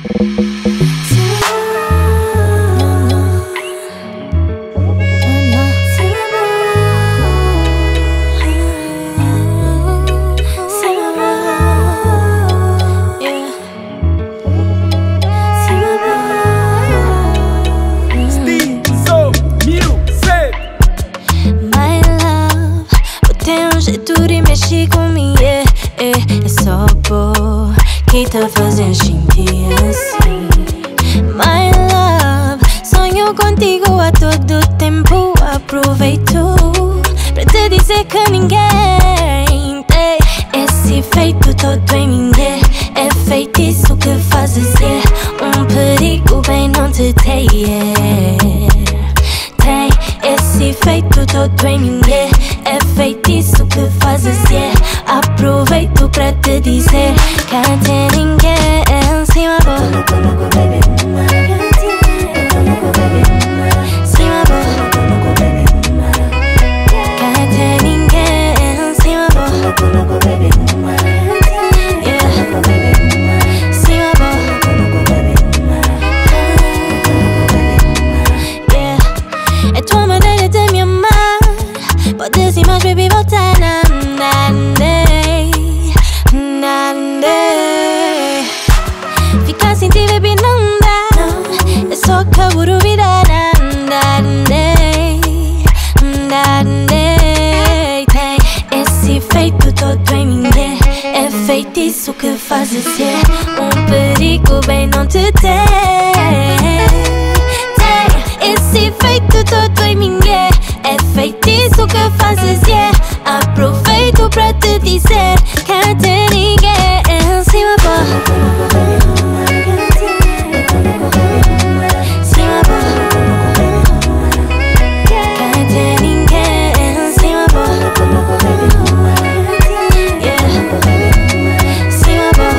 É só por que tá fazendo sentir assim. My love, sonho contigo a todo tempo. Aproveito pra te dizer que ninguém tem esse efeito todo em mim. É feitiço que fazes perigo bem não te tem. Tem esse efeito todo em mim. É feitiço que fazes aproveito pra te dizer que não tem ninguém sem amor. Sem amor. Que não tem ninguém sem amor. Yeah. Sem amor. Yeah. É tua maneira de me amar. Podes ir mais, baby, voltar. Ficar sem ti, baby, não dá. É só caburo virar. Tem esse efeito todo em mim. É feitiço que fazes perigo bem não te tem. Tem esse efeito todo em mim. É feitiço que fazes aproveito pra te dizer que não tem ninguém sem amor. Sem amor. Que não tem ninguém sem amor. Yeah. Sem amor.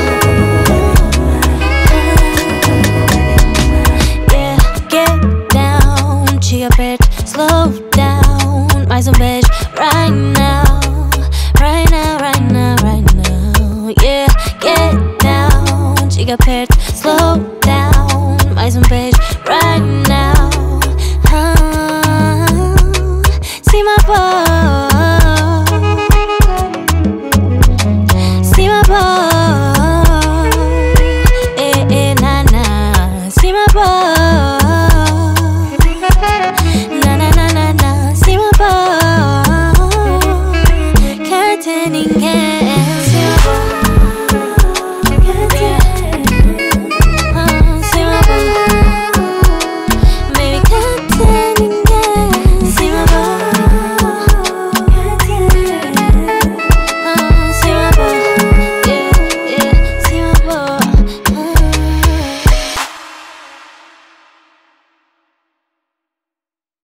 Yeah. Get down, chega perto, slow down. Mais beijo, right now, right now, right now, right now. Yeah, get down, chega perto.